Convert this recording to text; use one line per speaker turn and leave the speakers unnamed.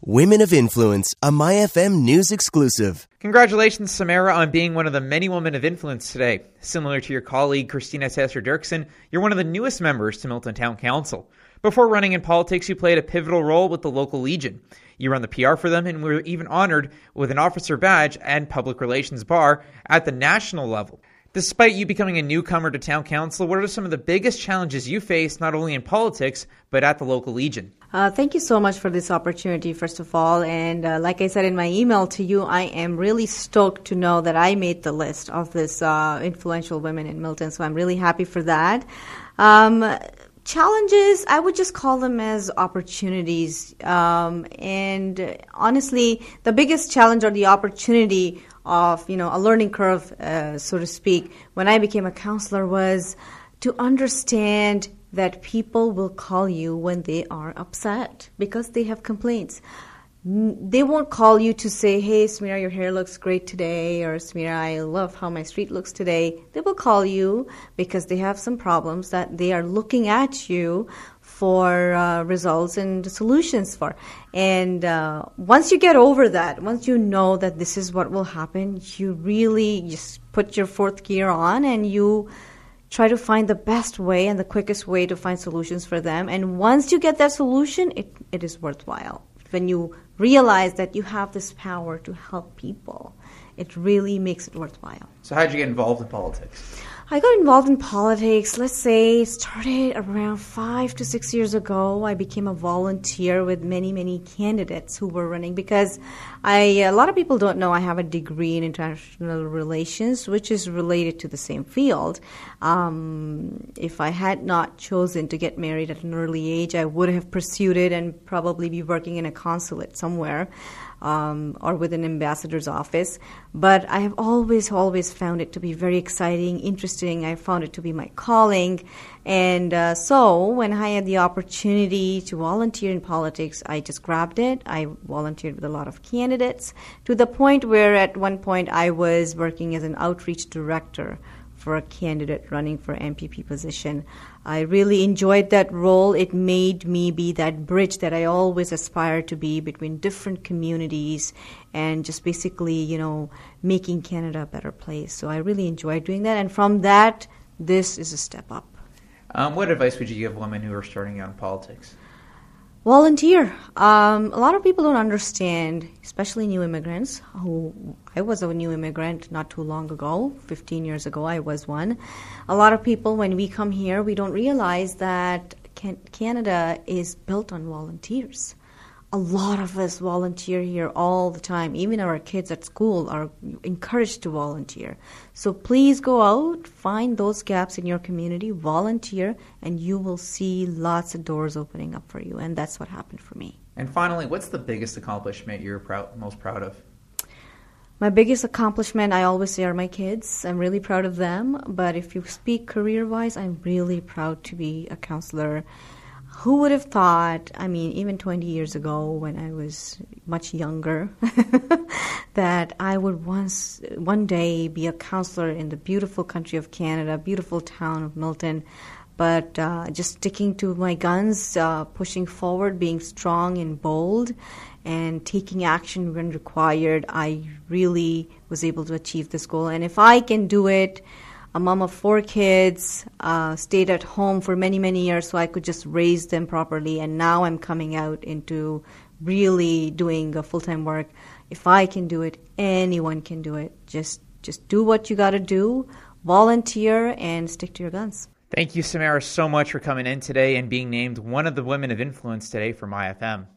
Women of Influence, a MyFM News exclusive.
Congratulations, Samara, on being one of the many women of influence today. Similar to your colleague, Christina Tesser-Dirksen, you're one of the newest members to Milton Town Council. Before running in politics, you played a pivotal role with the local Legion. You run the PR for them and were even honored with an officer badge and public relations bar at the national level. Despite you becoming a newcomer to Town Council, what are some of the biggest challenges you face, not only in politics, but at the local Legion?
Thank you so much for this opportunity, first of all. And like I said in my email to you, I am really stoked to know that I made the list of this influential women in Milton. So I'm really happy for that. Challenges, I would just call them as opportunities. And honestly, the biggest challenge or the opportunity of, a learning curve, so to speak, when I became a counselor was to understand that people will call you when they are upset because they have complaints. They won't call you to say, hey, Samira, your hair looks great today, or Samira, I love how my street looks today. They will call you because they have some problems that they are looking at you for results and solutions for. And once you get over that, once you know that this is what will happen, you really just put your fourth gear on and you try to find the best way and the quickest way to find solutions for them. And once you get that solution, it is worthwhile. When you realize that you have this power to help people, it really makes it worthwhile.
So how did you get involved in politics?
I got involved in politics, let's say, started around 5 to 6 years ago. I became a volunteer with many candidates who were running because a lot of people don't know I have a degree in international relations, which is related to the same field. If I had not chosen to get married at an early age, I would have pursued it and probably be working in a consulate somewhere. Or with an ambassador's office. But I have always found it to be very exciting, interesting. I found it to be my calling. And so when I had the opportunity to volunteer in politics, I just grabbed it. I volunteered with a lot of candidates to the point where at one point I was working as an outreach director for a candidate running for MPP position. I really enjoyed that role. It made me be that bridge that I always aspired to be between different communities and just basically, making Canada a better place. So I really enjoyed doing that. And from that, this is a step up.
What advice would you give women who are starting out in politics?
Volunteer. A lot of people don't understand, especially new immigrants. I was a new immigrant not too long ago, 15 years ago I was one. A lot of people, when we come here, we don't realize that Canada is built on volunteers. A lot of us volunteer here all the time. Even our kids at school are encouraged to volunteer. So please go out, find those gaps in your community, volunteer, and you will see lots of doors opening up for you. And that's what happened for me.
And finally, what's the biggest accomplishment you're most proud of?
My biggest accomplishment, I always say, are my kids. I'm really proud of them. But if you speak career-wise, I'm really proud to be a counselor. Who would have thought, even 20 years ago when I was much younger, that I would one day be a counselor in the beautiful country of Canada, beautiful town of Milton, but just sticking to my guns, pushing forward, being strong and bold, and taking action when required, I really was able to achieve this goal. And if I can do it, a mom of 4 kids, stayed at home for many years so I could just raise them properly. And now I'm coming out into really doing full-time work. If I can do it, anyone can do it. Just do what you got to do, volunteer, and stick to your guns.
Thank you, Samara, so much for coming in today and being named one of the women of influence today for MyFM.